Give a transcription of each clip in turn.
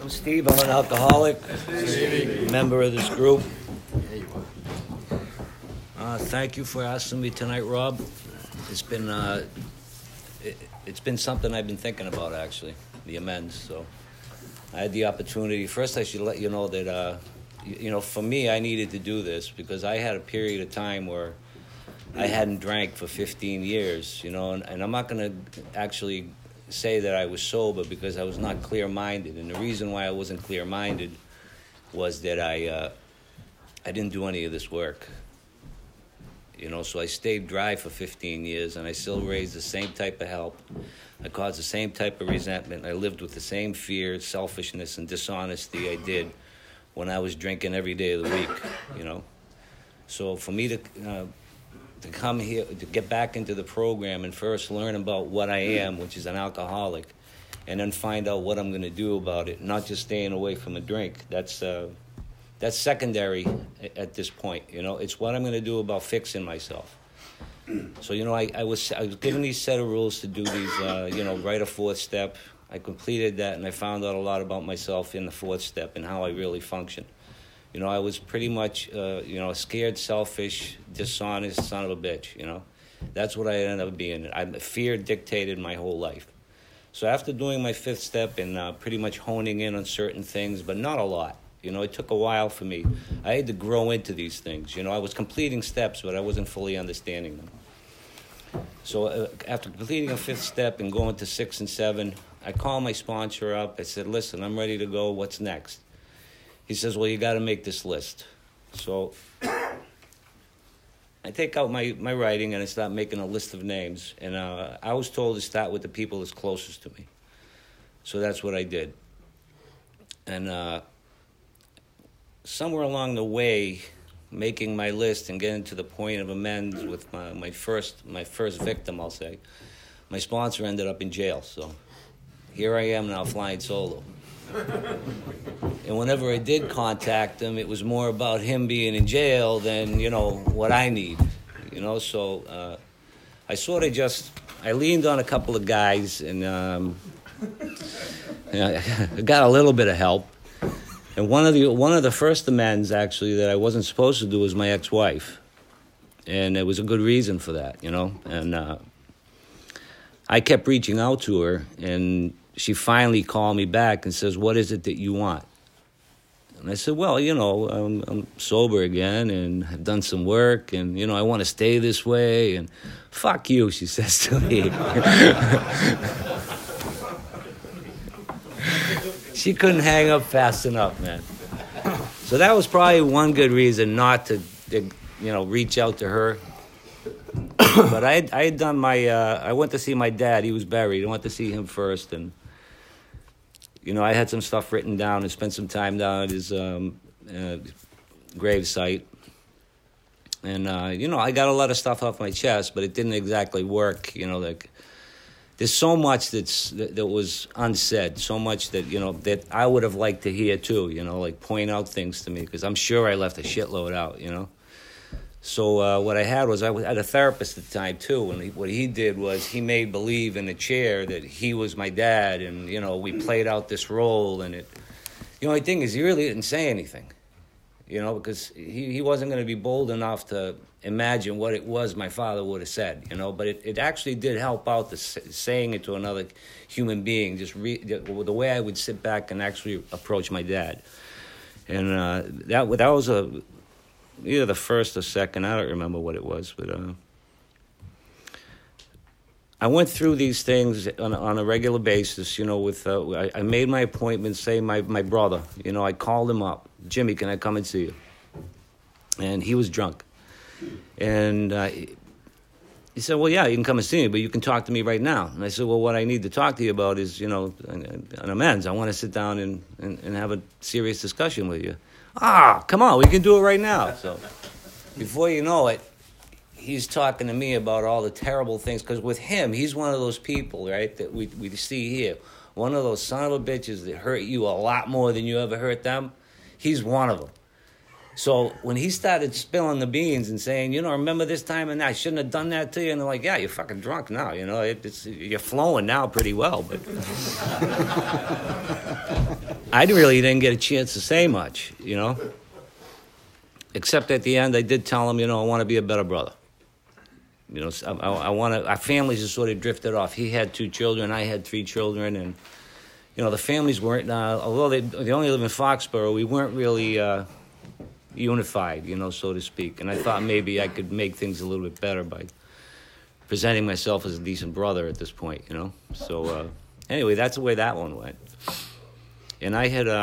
I'm Steve. I'm an alcoholic, member of this group. Thank you for asking me tonight, Rob. It's been something I've been thinking about, actually, the amends. So I had the opportunity. First, I should let you know that, for me, I needed to do this because I had a period of time where I hadn't drank for 15 years, and I'm not going to actually say that I was sober because I was not clear-minded. And the reason why I wasn't clear-minded was that I didn't do any of this work. So I stayed dry for 15 years, and I still raised the same type of help. I caused the same type of resentment. I lived with the same fear, selfishness, and dishonesty I did when I was drinking every day of the week, So for me to come here, to get back into the program and first learn about what I am, which is an alcoholic, and then find out what I'm going to do about it, not just staying away from a drink. That's secondary at this point, It's what I'm going to do about fixing myself. So, I was given these set of rules to do these, write a fourth step. I completed that, and I found out a lot about myself in the fourth step and how I really function. I was pretty much, a scared, selfish, dishonest son of a bitch, That's what I ended up being. Fear dictated my whole life. So after doing my fifth step and pretty much honing in on certain things, but not a lot, it took a while for me. I had to grow into these things. I was completing steps, but I wasn't fully understanding them. So after completing a fifth step and going to 6 and 7, I called my sponsor up. I said, listen, I'm ready to go. What's next? He says, well, you got to make this list. So I take out my writing and I start making a list of names. And I was told to start with the people that's closest to me. So that's what I did. And somewhere along the way, making my list and getting to the point of amends with my first victim, I'll say, my sponsor ended up in jail. So here I am now flying solo. And whenever I did contact him, it was more about him being in jail than, what I need. So I sort of I leaned on a couple of guys and I got a little bit of help. And one of the first amends, actually, that I wasn't supposed to do was my ex-wife. And there was a good reason for that, And I kept reaching out to her, and she finally called me back and says, what is it that you want? And I said, well, I'm sober again, and I've done some work, and, I want to stay this way, and fuck you, she says to me. She couldn't hang up fast enough, man. So that was probably one good reason not to reach out to her. But I had done I went to see my dad. He was buried. I went to see him first. And, I had some stuff written down and spent some time down at his grave site. And, I got a lot of stuff off my chest, but it didn't exactly work, There's so much that was unsaid, so much that, that I would have liked to hear too, point out things to me, because I'm sure I left a shitload out, So what I had was, I had a therapist at the time too, and what he did was he made believe in the chair that he was my dad, and, we played out this role, and the only thing is he really didn't say anything, because he wasn't going to be bold enough to imagine what it was my father would have said, but it actually did help out saying it to another human being, the way I would sit back and actually approach my dad. And that was either the first or second, I don't remember what it was, but I went through these things on a regular basis, I made my appointments, say my brother, I called him up, Jimmy, can I come and see you? And he was drunk. And he said, well, yeah, you can come and see me, but you can talk to me right now. And I said, well, what I need to talk to you about is, an amends. I want to sit down and have a serious discussion with you. Come on, we can do it right now. So before you know it, he's talking to me about all the terrible things. Because with him, he's one of those people, right, that we see here. One of those son of a bitches that hurt you a lot more than you ever hurt them. He's one of them. So when he started spilling the beans and saying, remember this time and I shouldn't have done that to you, and they're like, yeah, you're fucking drunk now, you're flowing now pretty well, but I really didn't get a chance to say much, except at the end I did tell him, I want to be a better brother. I want to. Our families just sort of drifted off. He had 2 children, I had 3 children, and the families weren't. Although they only live in Foxborough, we weren't really unified, so to speak. And I thought maybe I could make things a little bit better by presenting myself as a decent brother at this point, So anyway, that's the way that one went. And I had,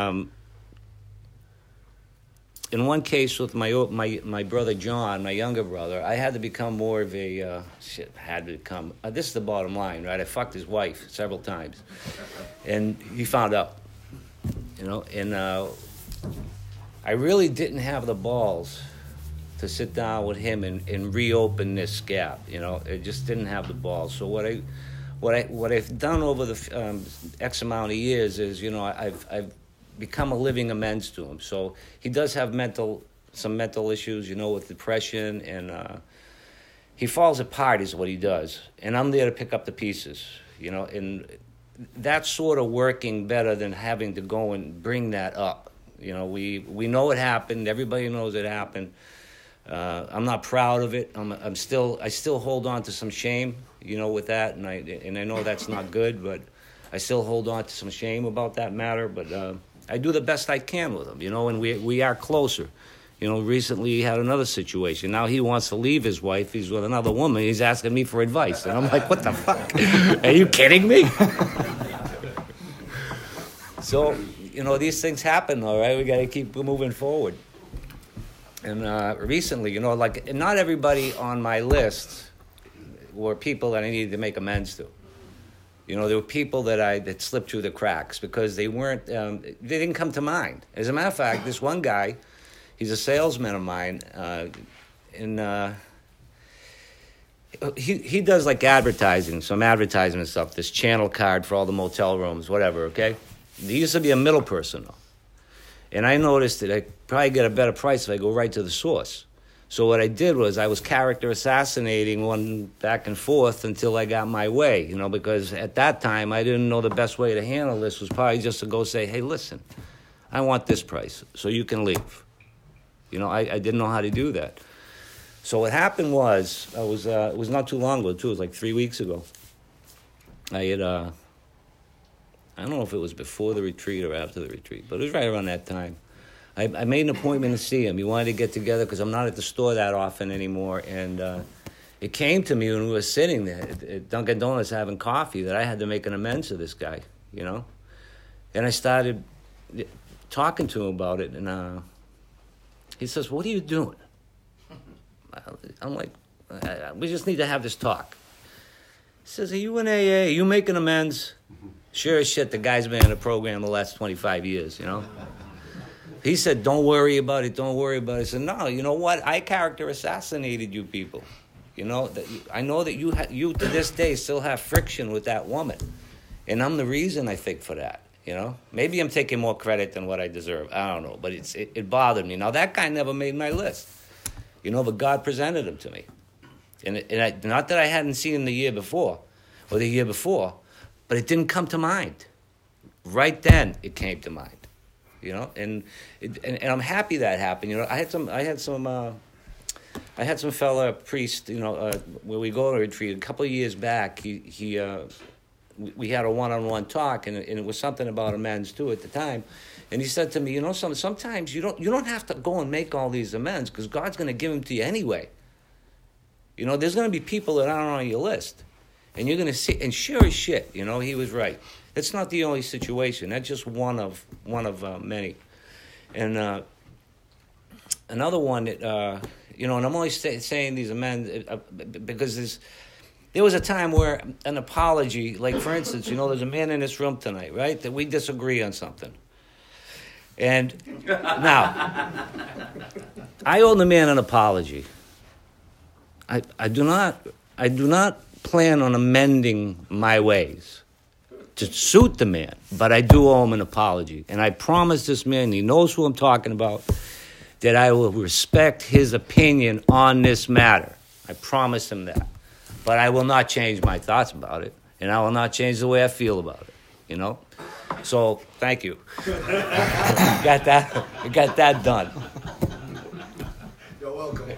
in one case with my brother John, my younger brother, I had to become more of a, this is the bottom line, right? I fucked his wife several times. And he found out, and I really didn't have the balls to sit down with him and reopen this gap, I just didn't have the balls. So what I've done over the X amount of years is, I've become a living amends to him. So he does have some mental issues, with depression, and he falls apart is what he does. And I'm there to pick up the pieces, and that's sort of working better than having to go and bring that up. We know it happened. Everybody knows it happened. I'm not proud of it. I still hold on to some shame, with that, and I know that's not good, but I still hold on to some shame about that matter. But I do the best I can with him, and we are closer. Recently he had another situation. Now he wants to leave his wife. He's with another woman. He's asking me for advice, and I'm like, what the fuck? Are you kidding me? So, these things happen, all right? We got to keep moving forward. And recently, not everybody on my list were people that I needed to make amends to. There were people that slipped through the cracks because they didn't come to mind. As a matter of fact, this one guy, he's a salesman of mine, and he does like advertising, some advertisement stuff, this channel card for all the motel rooms, whatever, okay? He used to be a middle person, though. And I noticed that I probably get a better price if I go right to the source. So what I did was I was character assassinating one back and forth until I got my way, because at that time I didn't know the best way to handle this was probably just to go say, hey, listen, I want this price, so you can leave. I didn't know how to do that. So what happened was, it was not too long ago, too. It was like 3 weeks ago. I had, I don't know if it was before the retreat or after the retreat, but it was right around that time. I made an appointment to see him. He wanted to get together because I'm not at the store that often anymore. And it came to me when we were sitting there at Dunkin' Donuts having coffee that I had to make an amends to this guy, And I started talking to him about it, and he says, what are you doing? I'm like, we just need to have this talk. He says, are you in AA? Are you making amends? Sure as shit, the guy's been in the program the last 25 years, He said, don't worry about it, don't worry about it. I said, no, you know what? I character assassinated you people. I know that you to this day still have friction with that woman. And I'm the reason, I think, for that, Maybe I'm taking more credit than what I deserve. I don't know, but it bothered me. Now, that guy never made my list, but God presented him to me. And not that I hadn't seen him the year before, but it didn't come to mind. Right then, it came to mind, and I'm happy that happened. I had some fella priest, where we go on a retreat a couple of years back. We had a one-on-one talk, and it was something about amends too at the time. And he said to me, sometimes you don't have to go and make all these amends because God's going to give them to you anyway. There's going to be people that aren't on your list. And you're going to see, and sure as shit, he was right. It's not the only situation. That's just one of many. And another one that, and I'm only saying these amends because there was a time where an apology, like for instance, there's a man in this room tonight, right, that we disagree on something. And now, I owe the man an apology. I do not plan on amending my ways to suit the man, but I do owe him an apology. And I promise this man, he knows who I'm talking about, that I will respect his opinion on this matter. I promise him that. But I will not change my thoughts about it, and I will not change the way I feel about it, So thank you. got that done. You're welcome.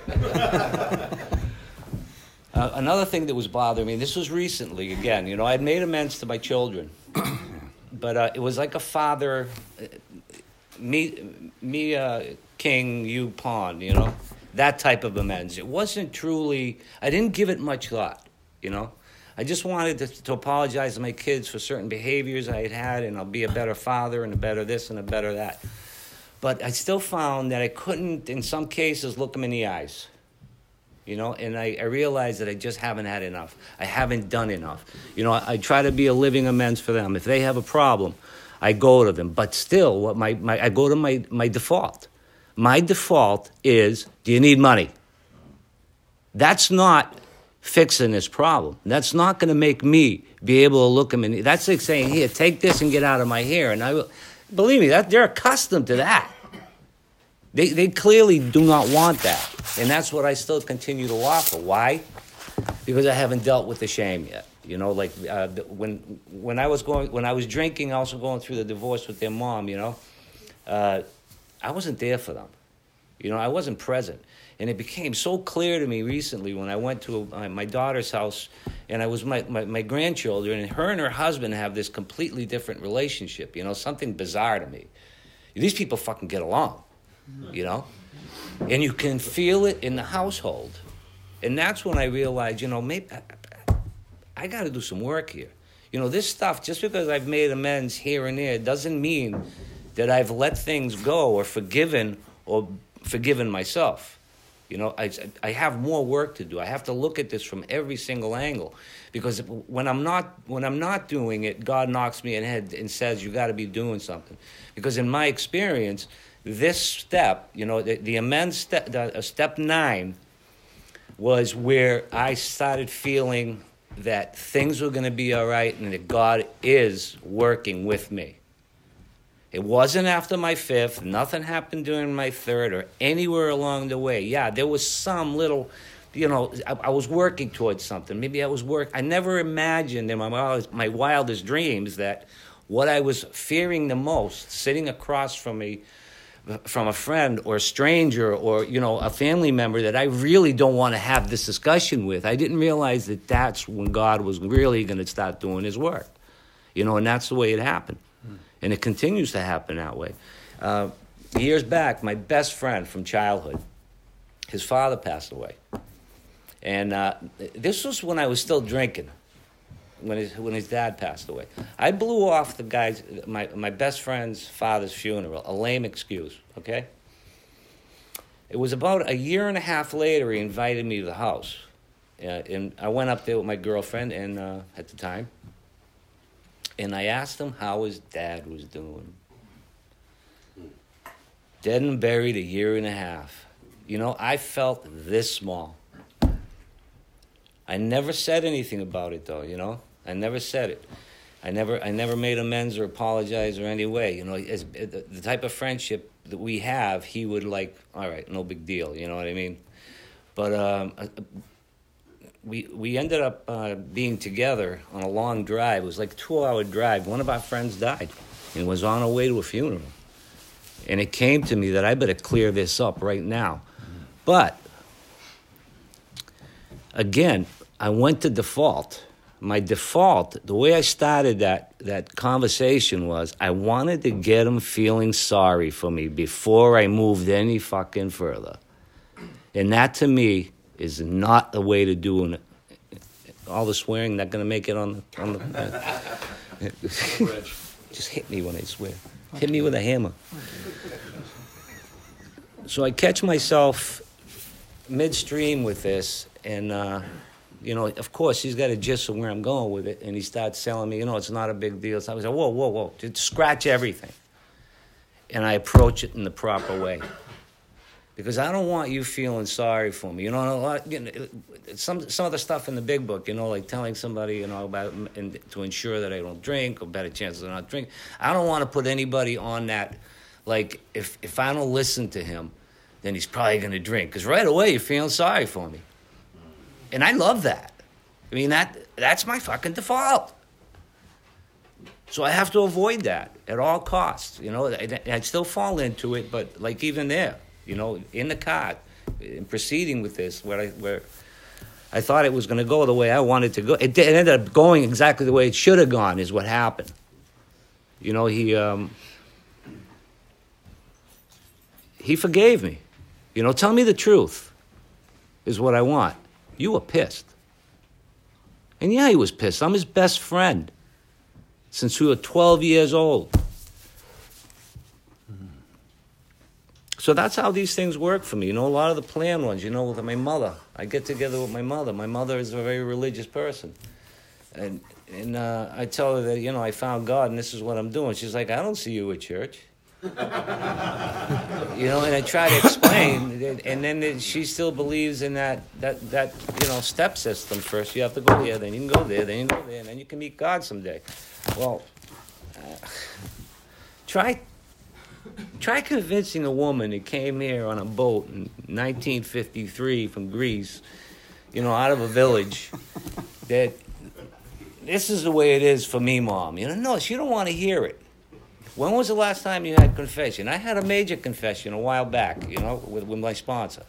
Another thing that was bothering me, this was recently, again, you know, I'd made amends to my children. But it was like a father, me king, you pawn, you know, that type of amends. It wasn't truly, I didn't give it much thought, you know. I just wanted to apologize to my kids for certain behaviors I had, and I'll be a better father and a better this and a better that. But I still found that I couldn't, in some cases, look them in the eyes. You know, and I realized that I just haven't had enough. I haven't done enough. You know, I try to be a living amends for them. If they have a problem, I go to them. But still, I go to my default. My default is, do you need money? That's not fixing this problem. That's not going to make me be able to look them in. That's like saying, here, take this and get out of my hair. And believe me, they're accustomed to that. They clearly do not want that. And that's what I still continue to offer. Why? Because I haven't dealt with the shame yet. You know, like when I was drinking, also going through the divorce with their mom, you know, I wasn't there for them. You know, I wasn't present. And it became so clear to me recently when I went to my daughter's house and I was my grandchildren, and her husband have this completely different relationship, you know, something bizarre to me. These people fucking get along. You know, and you can feel it in the household. And that's when I realized, you know, maybe I got to do some work here. You know, this stuff, just because I've made amends here and there, doesn't mean that I've let things go or forgiven myself. You know, I have more work to do. I have to look at this from every single angle, because when I'm not doing it, God knocks me in the head and says, you got to be doing something. Because in my experience, this step, you know, the amends step, step 9, was where I started feeling that things were going to be all right and that God is working with me. It wasn't after my 5th. Nothing happened during my 3rd or anywhere along the way. Yeah, there was some little, you know, I was working towards something. Maybe I never imagined in my wildest dreams that what I was fearing the most, sitting across from a friend or a stranger or, you know, a family member that I really don't want to have this discussion with, I didn't realize that that's when God was really going to start doing his work. You know, and that's the way it happened. And it continues to happen that way. Years back, my best friend from childhood, his father passed away. And this was when I was still drinking, when his dad passed away. I blew off my best friend's father's funeral, a lame excuse, okay? It was about a year and a half later, he invited me to the house. And I went up there with my girlfriend and at the time. And I asked him how his dad was doing. Dead and buried a year and a half. You know, I felt this small. I never said anything about it, though, you know? I never said it. I never made amends or apologized or any way. You know, the type of friendship that we have, he would like, all right, no big deal, you know what I mean? But we ended up being together on a long drive. It was like a 2-hour drive. One of our friends died and was on our way to a funeral. And it came to me that I better clear this up right now. But, again, I went to default. My default, the way I started that conversation was I wanted to get him feeling sorry for me before I moved any fucking further. And that, to me, is not the way to do it. All the swearing, not going to make it on the just hit me when I swear. Hit me with a hammer. So I catch myself midstream with this, and, you know, of course, he's got a gist of where I'm going with it, and he starts telling me, you know, it's not a big deal. So I was like, whoa, just scratch everything. And I approach it in the proper way. Because I don't want you feeling sorry for me. You know, some of the stuff in the big book, you know, like telling somebody, you know, about and to ensure that I don't drink or better chances of not drinking. I don't want to put anybody on that, like, if I don't listen to him, then he's probably going to drink. Because right away, you're feeling sorry for me. And I love that. I mean, that's my fucking default. So I have to avoid that at all costs. You know, I still fall into it, but like even there, you know, in the car, in proceeding with this, where I thought it was going to go the way I wanted to go, it ended up going exactly the way it should have gone. Is what happened. You know, he forgave me. You know, tell me the truth is what I want. You were pissed. And yeah, he was pissed. I'm his best friend since we were 12 years old. So that's how these things work for me. You know, a lot of the planned ones, you know, with my mother. I get together with my mother. My mother is a very religious person. And I tell her that, you know, I found God and this is what I'm doing. She's like, I don't see you at church. You know, and I try to explain, and then she still believes in that you know, step system. First you have to go here, then you can go there, then you can go there, and then you can meet God someday. Well, try convincing a woman that came here on a boat in 1953 from Greece, you know, out of a village, that this is the way it is for me, Mom. You know, no, she don't want to hear it. When was the last time you had confession? I had a major confession a while back, you know, with my sponsor.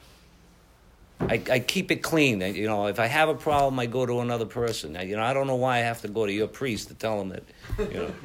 I keep it clean. You know, if I have a problem, I go to another person. You know, I don't know why I have to go to your priest to tell him that, you know.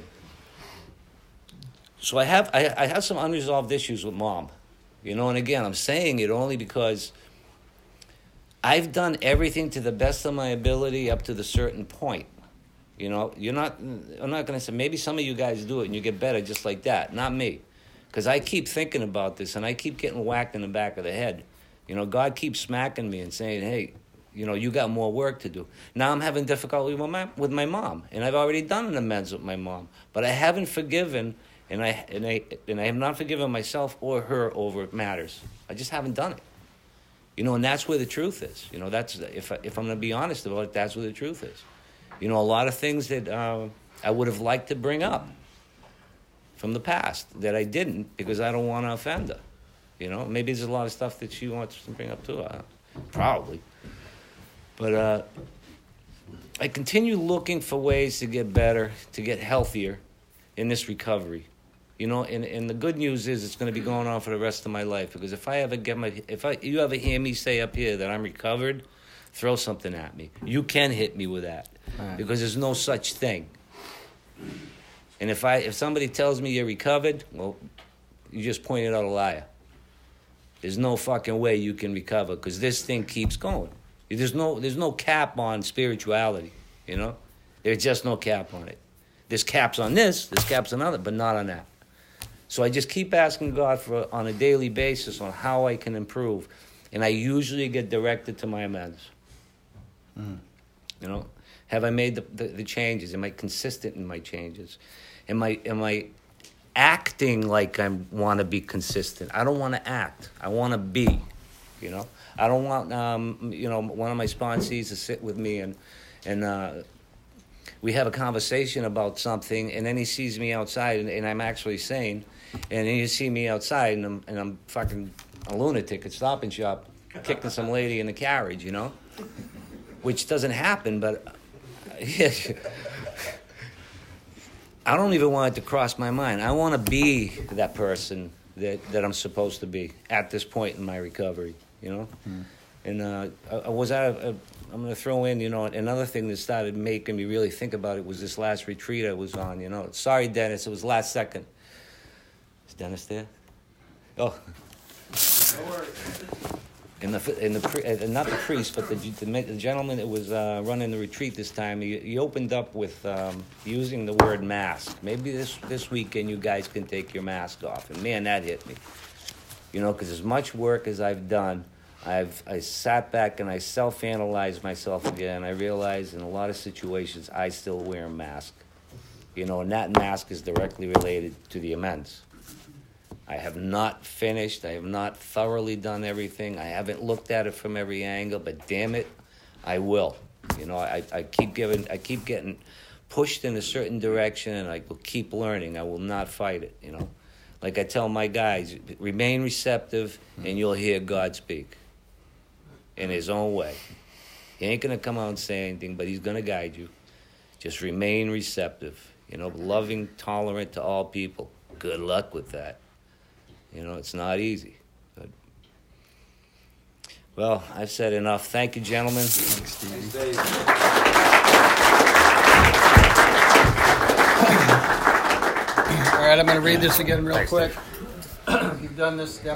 So I have some unresolved issues with Mom, you know, and again, I'm saying it only because I've done everything to the best of my ability up to the certain point. You know, I'm not going to say, maybe some of you guys do it and you get better just like that. Not me. Because I keep thinking about this and I keep getting whacked in the back of the head. You know, God keeps smacking me and saying, hey, you know, you got more work to do. Now I'm having difficulty with my mom. And I've already done an amends with my mom. But I haven't forgiven, and I have not forgiven myself or her over matters. I just haven't done it. You know, and that's where the truth is. You know, that's if I'm going to be honest about it, that's where the truth is. You know, a lot of things that I would have liked to bring up from the past that I didn't because I don't want to offend her. You know, maybe there's a lot of stuff that she wants to bring up too. Probably. But I continue looking for ways to get better, to get healthier in this recovery. You know, and the good news is it's going to be going on for the rest of my life because if you ever hear me say up here that I'm recovered, throw something at me. You can hit me with that. Right. Because there's no such thing. And if somebody tells me you're recovered, well, you just pointed out a liar. There's no fucking way you can recover because this thing keeps going. There's no cap on spirituality, you know? There's just no cap on it. There's caps on this, there's caps on other, but not on that. So I just keep asking God on a daily basis on how I can improve. And I usually get directed to my amends. Mm. You know? Have I made the changes? Am I consistent in my changes? Am I acting like I want to be consistent? I don't want to act. I want to be, you know? I don't want, you know, one of my sponsees to sit with me and we have a conversation about something and then he sees me outside and I'm actually sane and then you see me outside and I'm fucking a lunatic at Stop and Shop kicking some lady in the carriage, you know? Which doesn't happen, but I don't even want it to cross my mind. I want to be that person that I'm supposed to be at this point in my recovery, you know? Mm. And I'm going to throw in, you know, another thing that started making me really think about it was this last retreat I was on, you know. Sorry, Dennis, it was last second. Is Dennis there? Oh. Don't worry. Not the priest, but the gentleman that was running the retreat this time, he opened up with using the word mask. Maybe this weekend you guys can take your mask off. And man, that hit me. You know, because as much work as I've done, I sat back and I self-analyzed myself again. I realized in a lot of situations I still wear a mask. You know, and that mask is directly related to the amends. I have not finished. I have not thoroughly done everything. I haven't looked at it from every angle, but damn it, I will. You know, I keep getting pushed in a certain direction, and I will keep learning. I will not fight it, you know. Like I tell my guys, remain receptive, and you'll hear God speak in his own way. He ain't going to come out and say anything, but he's going to guide you. Just remain receptive. You know, loving, tolerant to all people. Good luck with that. You know, it's not easy. But, well, I've said enough. Thank you, gentlemen. Thanks, Dave. All right, I'm going to read this again real quick. You've done this.